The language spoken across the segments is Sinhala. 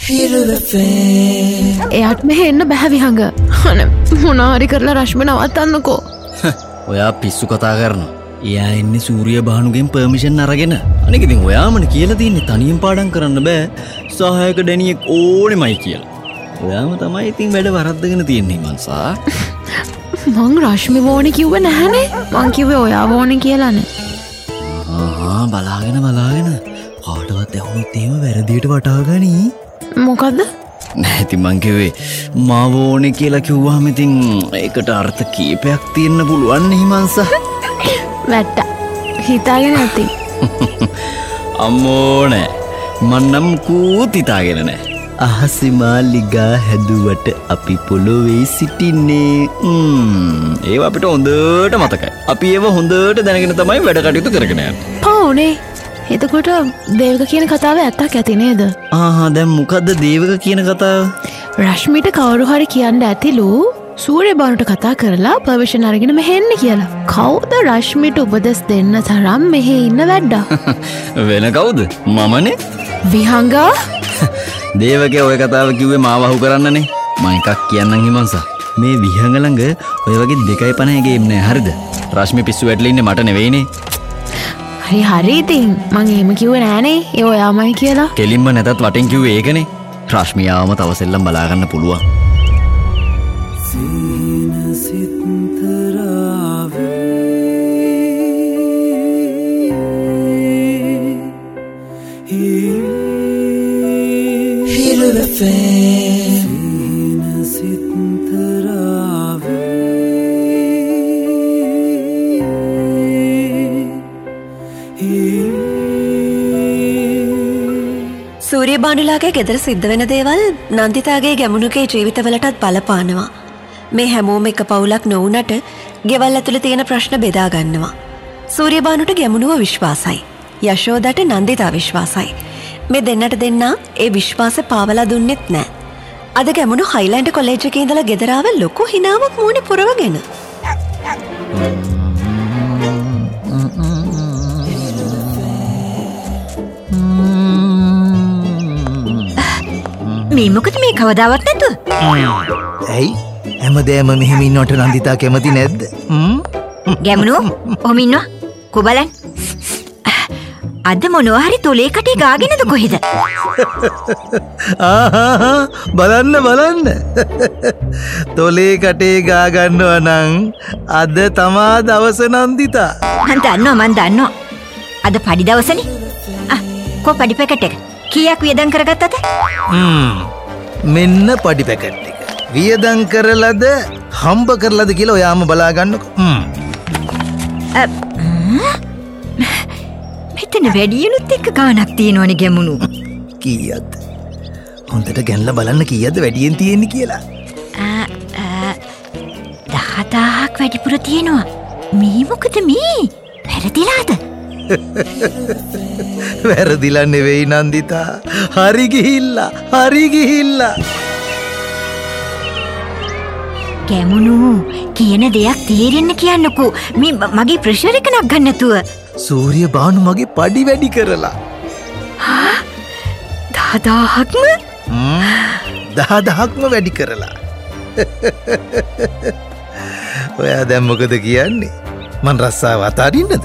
එයාට මෙහෙ එන්න බැහැ විහඟ. අනේ මොනාරි කරලා රශ්මි නවත්තන්නකෝ. ඔයා පිස්සු කතා කරනවා. එයා එන්නේ සූර්ය බානුගෙන් පර්මිෂන් අරගෙන. අනික ඉතින් ඔයාමනේ කියලා තින්නේ තනියෙන් පාඩම් කරන්න බෑ. සහායක ඩැනියෙක් ඕනෙමයි කියලා. ඔයාම තමයි ඉතින් වැඩ වරද්දගෙන තියන්නේ මන්සා. මං රශ්මි වෝනේ කිව්වේ නැහනේ. මං කිව්වේ ඔයා වෝනේ කියලානේ. බලාගෙන කාටවත් ඇහුනොත් එහෙම වැරදියට වටහා ගනි. මොකද්ද? නෑ ඉතින් මං කිව්වේ මාව ඕනේ කියලා කිව්වහම ඉතින් ඒකට අර්ථ කීපයක් තියෙන්න පුළුවන් නේ මන්සා. වැට්ට හිතාගෙන නැති. අම්මෝ නෑ මන්නම් කූත් හිතාගෙන නෑ. අහසේ මාලිගා හැදුවට අපි පොළොවේ සිටින්නේ. ඒව අපිට හොඳට මතකයි. අපි ඒව හොඳට දැනගෙන තමයි වැඩ කටයුතු කරගෙන යන්නේ. පවුනේ. එතකොට දේවක කියන කතාව ඇත්තක් ඇති නේද? දැන් මොකද්ද දේවක කියන කතාව? රශ්මිට කවුරු හරි කියන්න ඇතිලු සූර්ය බානුට කතා කරලා පර්මිෂන් අරගෙන මෙහෙ එන්න කියලා. කවුද රශ්මිට උපදෙස් දෙන්න තරම් මෙහෙ ඉන්න වැඩ්ඩා? වෙන කවුද? මමනේ. විහංගා දේවකේ ඔය කතාව කිව්වේ මාව අහු කරන්නනේ. මම එකක් කියන්නම් හිමන්සා. මේ විහංග ළඟ ඔය වගේ 2.50 ගේම් නෑ හරිද? රශ්මි පිස්සු වැටලා ඉන්නේ මට නෙවෙයිනේ. හරි ඉතින් මං එහෙම කිව්වේ නෑනේ. ඒ ඔයාමයි කියලා. කෙලින්ම නැතත් වටින් කිව්වේ ඒකනේ. රශ්මි ආවම තව සෙල්ලම් බලා ගන්න පුළුවන්. සූර්ය බානුලාගේ ගෙදර සිද්ධ වෙන දේවල් නන්දිතාගේ ගැමුණුගේ ජීවිතවලටත් බලපානවා. මේ හැමෝම එක පවුලක් නොවුනට ගෙවල් ඇතුළේ තියෙන ප්‍රශ්න බෙදා ගන්නවා. සූර්ය බානුට ගැමුණුව විශ්වාසයි. යශෝදාට නන්දිතා විශ්වාසයි. මේ දෙන්නට දෙන්නා ඒ විශ්වාසය පාවලා දුන්නෙත් නෑ. අද ගැමුණු හයිලන්ඩ් කොලෙජ් එකේ ඉඳලා ගෙදර ආව ලොකු හිනාවක් මූණේ පුරවගෙන. මේ මොකද මේ කවදාවත් නැතුව? ඇයි? හැමදේම මෙහෙම ඉන්නවට නන්දිතා කැමති නැද්ද? ගැමුණු ඔහම ඉන්නවා. කො බලන්න. අද මොනවා හරි තොලේ කටේ ගාගෙනද කොහෙද? බලන්න. තොලේ කටේ ගා ගන්නවා නම් අද තමා දවස නන්දිතා. මන් දන්නවා. අද පඩි දවසනේ. කො පඩි පැකට් එක කීයක් වියදම් කරගත්තද? මෙන්න පඩි පැකට් එක. වියදම් කරලාද හම්බ කරලාද කියලා ඔයාම බලා ගන්නකො. මෙතන වැඩියනුත් එක්ක ගාණක් තියෙනවනේ ගැමුණු. කීයද? හොඳට ගැනලා බලන්න කීයද වැඩියෙන් තියෙන්නේ කියලා. 10,000ක් වැඩිපුර තියෙනවා. මේ මොකද මේ? වැරදිලාද? වැරදිලා නෙවෙයි නන්දිතා. හරි ගිහිල්ලා. ගැමුණු කියන දෙයක් තේරෙන්න කියන්නකෝ. මේ මගේ ප්‍රෙෂර් එක නක් ගන්න නැතුව. සූර්ය බානු මගේ පඩි වැඩි කරලා. 10,000ක්ම? 10,000ක්ම වැඩි කරලා. ඔයා දැන් මොකද කියන්නේ? මන් රස්සාව අතාරින්නද?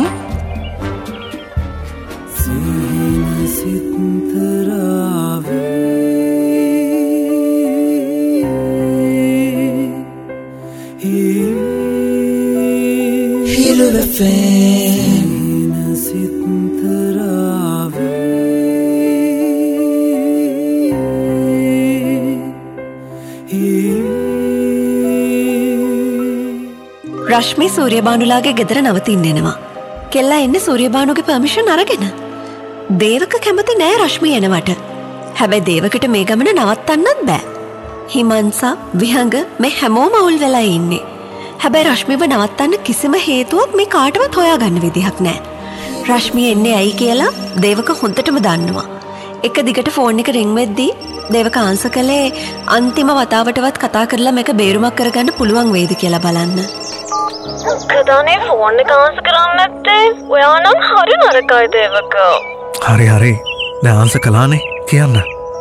රශ්මි සූර්ය බානුලාගේ ගෙදර නවතින්නෙනවා. කෙල්ලා එන්නේ සූර්ය බානුගේ පර්මිෂන් අරගෙන. දේවක කැමති නෑ රශ්මි එනවට. හැබැයි දේවකට මේ ගමන නවත්තන්නත් බෑ. හිමන්සා විහඟ මේ හැමෝම අවුල් වෙලා ඉන්නේ. හැබැයි රශ්මිව නවත්තන්න කිසිම හේතුවක් මේ කාටවත් හොයාගන්න විදිහක් නෑ. රශ්මි එන්නේ ඇයි කියලා දේවක හොඳටම දන්නවා. එක දිගට ෆෝන් එක රින් වෙද්දී දේවක ආන්සර් කළේ අන්තිම වතාවටවත් කතා කරලා මේක බේරුමක් කරගන්න පුළුවන් වේද කියලා බලන්න. කදානේ ෆෝන් එක ආන්සර් කරන්නේ නැත්තේ? ඔයා නම් හරි නරකයි දේවක. හරි. දැන් ආන්සර් කළානේ කියන්න.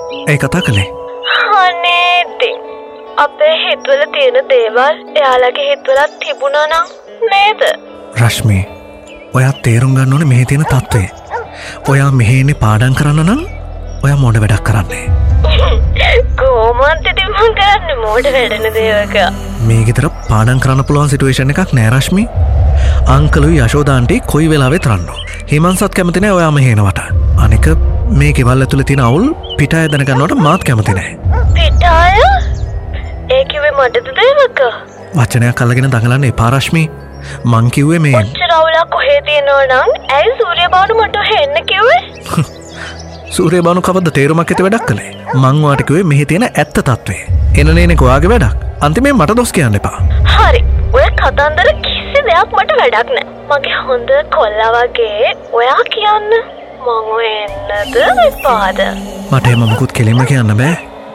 ඒ කතා කළේ අනේ ඉතින් අපේ හිතවල තියෙන දේවල් එයාලගේ හිතවලත් තිබුණා නම් නේද? රශ්මී ඔයා තේරුම් ගන්න ඕනේ මෙහි තියෙන තත්ත්වය. ඔයා මෙහෙ ඉන්නේ පාඩම් කරන්න නම් ඔයා මොඩ වැඩක් කරන්නේ. කොහොමද ඉතින් මං කරන්නේ මොඩ වැඩන දේවක? මේ ගෙදර පාඩම් කරන්න පුළුවන් සිටුේෂන් එකක් නෑ රශ්මී. අංකලුයි යශෝදාන්ටි කොයි වෙලාවෙත් රන්නෝ. හිමන්සත් කැමති නෑ ඔයා මෙහෙ එනවට. අනික මේ ගෙවල් ඇතුලේ තියෙන අවුල් පිටාය දැනගන්නවට මාත් කැමති නෑ. පිටාය? ඒ කිව්වේ මටද දේවක? වචනයක් අල්ලගෙන දඟලන්න එපා රශ්මී. මං කිව්වේ මේ ඔච්චර අවුලක් කොහේ තියෙනව නම් ඇයි සූර්යබානු මට එන්න කිව්වේ? සූර්යබානු කවද්ද තේරුමක් ඇති වැඩක් කළේ? මං ඔයාට කිව්වේ මෙහි තියෙන ඇත්ත තත්ත්වය. එනනේනේ ඔයාගේ වැඩක්. අන්තිමේ මට දොස් කියන්න එපා. හරි. ඔය කතන්දර කිසි දෙයක් මට වැඩක් නෑ. මගේ හොඳ කොල්ලා වගේ ඔයා කියන්න මං ඔය එන්නද එපාද? මට එහෙම මොකුත් කෙලින්ම කියන්න බෑ.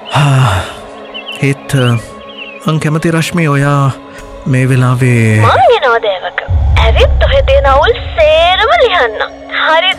ඒත් මං කැමති රශ්මී ඔයා මේ වෙලාවේ මං එනවා දේවක. ඇවිත් ඔහෙ තියෙන අවුල් සේරම ලියන්න. හරිද?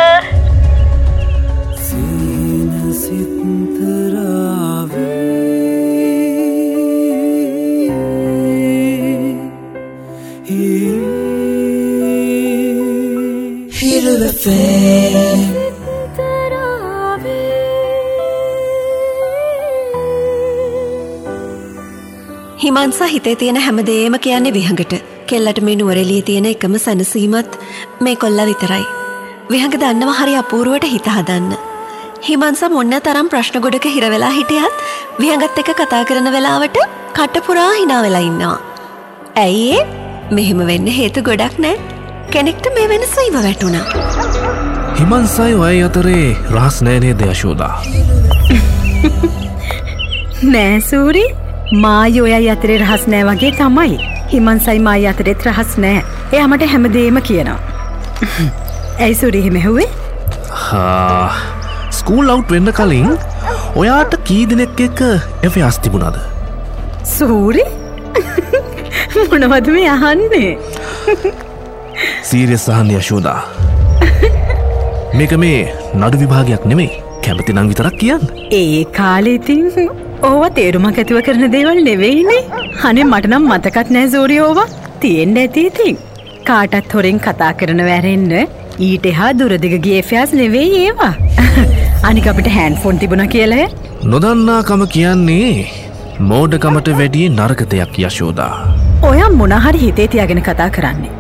හිමන්සා හිතේ තියෙන හැමදේම කියන්නේ විහඟට. කෙල්ලට මේ නුවරඑළියේ තියෙන එකම සැනසීමත් මේ කොල්ලා විතරයි. විහඟ දන්නවා හරි අපූර්වට හිත හදන්න. හිමන්සා මොන්න තරම් ප්‍රශ්න ගොඩක හිර වෙලා හිටියත් විහඟත් එක්ක කතා කරන වෙලාවට කට පුරා hina වෙලා ඉන්නවා. ඇයි ඒ? මෙහෙම වෙන්න හේතු ගොඩක් නෑ. කෙනෙක්ට මේ වෙනස ඉව වැටුණා. හිමන්සයි ඔය අතරේ රහස් නෑ නේද යශෝදා? නෑ සූරි. මායි ඔයයි අතරේ රහස් නෑ වගේ තමයි. හිමන්සයි මායි අතරේත් රහස් නෑ. එයා මට හැමදේම කියනවා. ඇයි සූරි එහෙම ඇහුවේ? ස්කූල් අවුට් වෙන්න කලින් ඔයාට කී දිනෙක එක්ක එෆයාස් තිබුණාද? සූරි? මොනවද මේ අහන්නේ? සීරියස් අහන්නේ යශෝදා. මේක මේ නඩු විභාගයක් නෙමෙයි. කැමති නම් විතරක් කියන්න. ඒ කාලේ ඉතින් ඕවා තේරුමක් ඇතිව කරන දේවල් නෙවෙයිනේ. අනේ මට නම් මතකත් නෑ සූරි ඕවා. තියෙන්න ඇති ඉතින්. කාටත් හොරෙන් කතා කරන වැරෙන්න ඊට එහා දුරදිග ගිය එෆයාස් නෙවෙයි ඒවා. අනික අපිට හෑන්ඩ්ෆෝන් තිබුණා කියලා. නොදන්නාකම කියන්නේ මෝඩකමට වැඩිය නරක දෙයක් යශෝදා. ඔයා මොන හරි හිතේ තියාගෙන කතා කරන්නේ.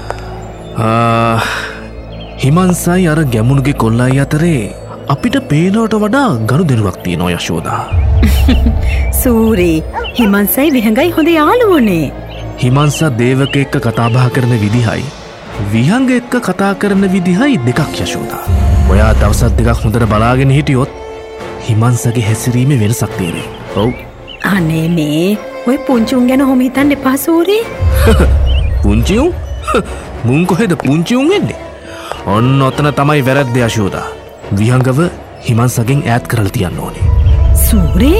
හිමන්සයි අර ගැමුණුගේ කොල්ලයි අතරේ අපිට පේනවට වඩා ගනුදෙනුවක් තියෙනවා යශෝදා. සූරි හිමන්සයි විහඟයි හොඳ යාළුවෝනේ. හිමන්සා දේවක එක්ක කතා බහ කරන විදිහයි විහඟ එක්ක කතා කරන විදිහයි දෙකක් යශෝදා. ඔයා දවසක් දෙකක් හොඳට බලාගෙන හිටියොත් හිමන්සගේ හැසිරීමේ වෙනසක් තේරෙයි. ඔව්. අනේ මේ ඔය පුංචි උන් ගැන හොම හිතන්න එපා සූරි. පුංචි උන්? මුන් කොහෙද පුංචි උන් වෙන්නේ? ඔන්න ඔතන තමයි වැරද්ද යශෝදා. විහඟව හිමන්සගෙන් ඈත් කරලා තියන්න ඕනේ. සූරි?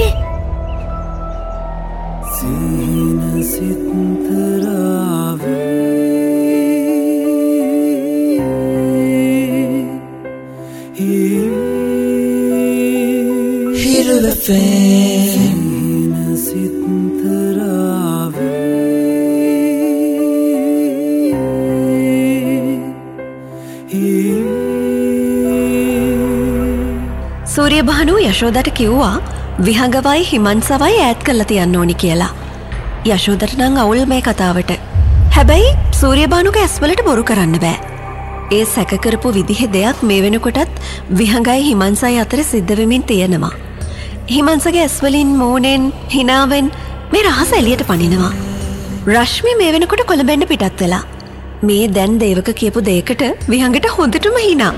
සූර්යබානු යශෝදට කිව්වා විහඟවයි හිමන්සවයි ඈත් කරලා තියන්න ඕනි කියලා. යශෝදට නම් අවුල් මේ කතාවට. හැබැයි සූර්යබානුගේ ඇස්වලට බොරු කරන්න බෑ. ඒ සැක කරපු විදිහේ දෙයක් මේ වෙනකොටත් විහඟයි හිමන්සයි අතර සිද්ධ වෙමින් තියෙනවා. හිමන්සගේ ඇස්වලින් මූණෙන් හිනාවෙන් මේ රහස එළියට පනිනවා. රශ්මි මේ වෙනකොට කොළඹෙන්න පිටත් වෙලා. මේ දැන් දේවක කියපු දෙයකට විහඟට හොඳටම හිනා.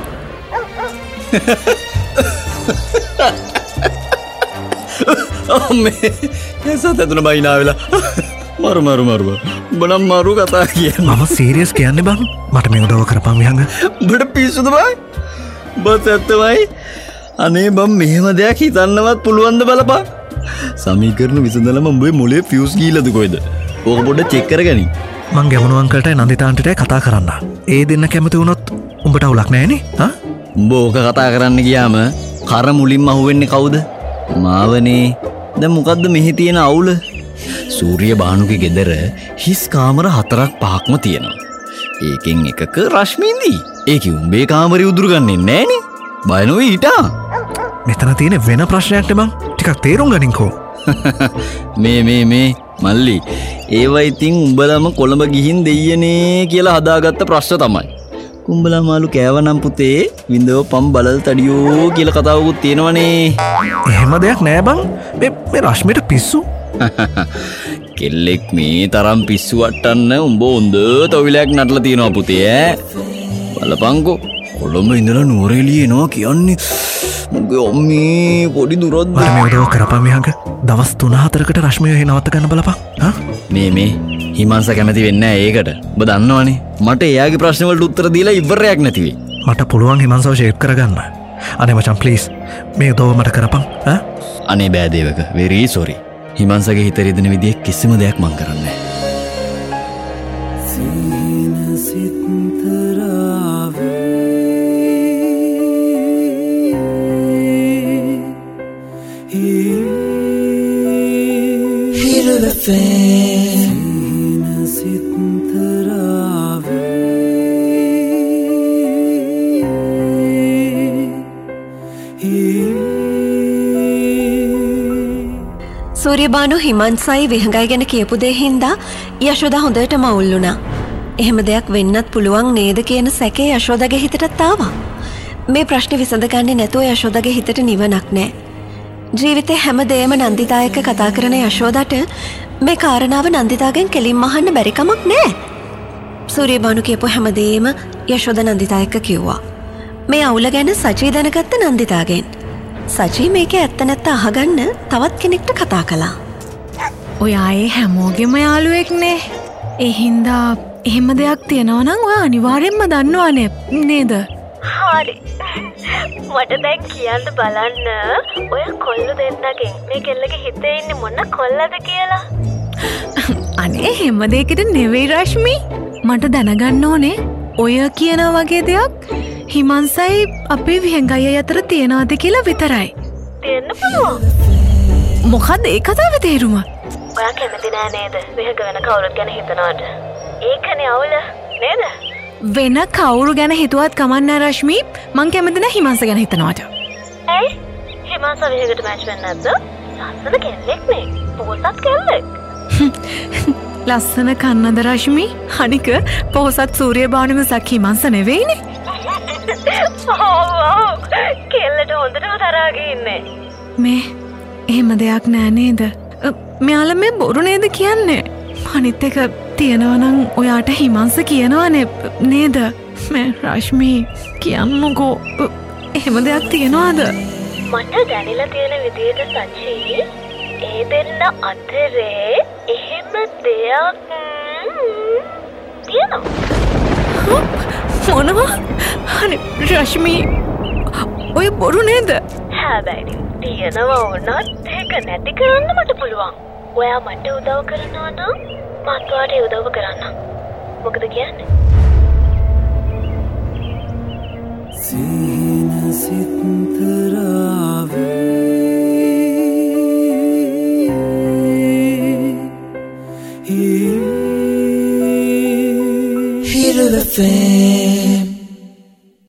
අම්මේ ඒසත් ඇතුන බයිනා වෙලා මරු බනම් මරු කතා කියන්න. මම සීරියස් කියන්නේ බං. මට මේ උදව් කරපන් විහඟ. බඩ පිස්සුද බං? බස් ඇත්තමයි. අනේ බම් මෙහෙම දෙයක් හිතන්නවත් පුළුවන්ද බලපන්. සමීකරණ විසඳලම උඹේ මොලේ ෆියුස් ගිහලාද කොහෙද? ඕක පොඩ්ඩක් චෙක් කරගනි. මං ගැමුණු අංකල්ටයි නන්දිතාන්ටටයි කතා කරන්න. ඒ දෙන්න කැමති වුණොත් උඹට අවුලක් නෑනේ. උඹ ඕක කතා කරන්න ගියාම කර මුලින්ම අහුවෙන්නේ කවුද? මාවනේ. දැන් මොකද්ද මෙහි තියෙන අවුල? සූරිය බානුගේ ගෙදර හිස් කාමර 4ක් 5ක්ම තියෙනවා. ඒකෙන් එකක රශ්මින්දී. ඒක උඹේ කාමරේ උදුරු ගන්නේ නෑනේ. බය නොවී හිටා. මෙතන තියෙන වෙන ප්‍රශ්නයක් නේ බං. ටිකක් තේරුම් ගනින්කෝ. මේ මල්ලි ඒවා ඉතින් උඹලම කොළඹ ගිහින් දෙයියනේ කියලා හදාගත්ත ප්‍රශ්න තමයි. කුඹලා මාළු කෑවනම් පුතේ විඳව පම් බලල් තඩියෝ කියලා කතාවකුත් තියෙනවනේ. එහෙම දෙයක් නෑ බං. මේ රශ්මිට පිස්සු. කෙල්ලෙක් මේ තරම් පිස්සු වට්ටන්න උඹ හොඳ තොවිලයක් නටලා තියෙනවා පුතේ ඈ. බලපංකෝ කොළඹ ඉඳලා නුවරඑළිය එනවා කියන්නේ මගේ අම්මේ පොඩි දුරක්ද? මට මේ උදව් කරපන් මියංග. දවස් 3-4කට රශ්මිය එහෙ නවත්ත ගන්න බලපන්. හා මේ හිමංස කැමති වෙන්නේ නැහැ ඒකට. ඔබ දන්නවනේ මට එයාගේ ප්‍රශ්න වලට උත්තර දීලා ඉවරයක් නැති වෙයි. මට පුළුවන් හිමංසව ෂේප් කරගන්න. අනේ මචං ප්ලීස් මේ උදව් මට කරපන්. ඈ අනේ බෑ දේවක very sorry. හිමංසගේ හිත රිදෙන විදිය කිසිම දෙයක් මං කරන්නේ සූරියබානු හිමන්සයි විහඟයි ගැන කියපු දේ හින්දා යශෝදා හොඳටම අවුල් වුණා. එහෙම දෙයක් වෙන්නත් පුළුවන් නේද කියන සැකේ යශෝදාගේ හිතටත් ආවා. මේ ප්‍රශ්නේ විසඳගන්නේ නැතුව යශෝදාගේ හිතට නිවනක් නැහැ. ජීවිතේ හැමදේම නන්දිතායක කතා කරන යශෝදාට මේ කාරණාව නන්දිතාගෙන් කෙලින්ම අහන්න බැරි කමක් නැහැ. සූරියබානු කියපු හැමදේම යශෝදා නන්දිතායක කිව්වා. මේ අවුල ගැන සචී දැනගත්ත නන්දිතාගෙන්. සචී මේක ඇත්ත නැත්ත අහගන්න තවත් කෙනෙක්ට කතා කළා. ඔයා ඒ හැමෝගෙම යාළුවෙක්නේ. ඒ හින්දා එහෙම දෙයක් තියෙනවා නම් ඔයා අනිවාර්යෙන්ම දන්නවනේ නේද? හරි. මට දැන් කියන්න බලන්න ඔය කොල්ල දෙන්නගෙන් මේ කෙල්ලගේ හිතේ ඉන්නේ මොන කොල්ලද කියලා. අනේ හැම දෙයකට නෙවෙයි රශ්මි. මට දැනගන්න ඕනේ ඔය කියන වගේ දෙයක් හිමන්සයි අපේ විහඟයි අතර තියෙනවද කියලා විතරයි. තියෙන්න පුළුවන්. මොකද ඒ කතාවේ තේරුම? ඔයා කැමති නෑ නේද විහඟ වෙන කවුරුත් ගැන හිතනවට? ඒකනේ අවුල නේද? වෙන කවුරු ගැන හිතුවත් කමක් නෑ රශ්මි. මං කැමති නෑ හිමන්ස ගැන හිතනවට. ඇයි? හිමන්ස විහඟට මැච් වෙන්නේ නැද්ද? ලස්සන කෙල්ලෙක් නේ. පොහොසත් කෙල්ලෙක්. ලස්සන කන්නද රශ්මි? අනික පොහොසත් සූරියබානු මිසක් හිමන්ස නෙවෙයිනේ. කෙල්ලට හොඳටම තරහාගේ ඉන්නේ. මේ එහෙම දෙයක් නෑ නේද? මෙයාලා මේ බොරු නේද කියන්නේ? අනිත් එක තියෙනවනම් ඔයාට හිමන්ස කියනවනේ නේද? මේ රශ්මි කියන්නකෝ එහෙම දෙයක් තියනවාද? මට දැනিলা තියෙන විදිහට සචී ඒ දෙන්න අතරේ එහෙම දෙයක් තියෙනවා. මොනවා? අනේ රශ්මි ඔය බොරු නේද? හැබැයි තියෙනවා වුණත් ඒක නැති කරන්න මට පුළුවන්. ඔයා මට උදව් කරනවා නම් මත් ඔයාට උදව් කරන්න. මොකද කියන්නේ? සීන සිතරාවේ Feel the fame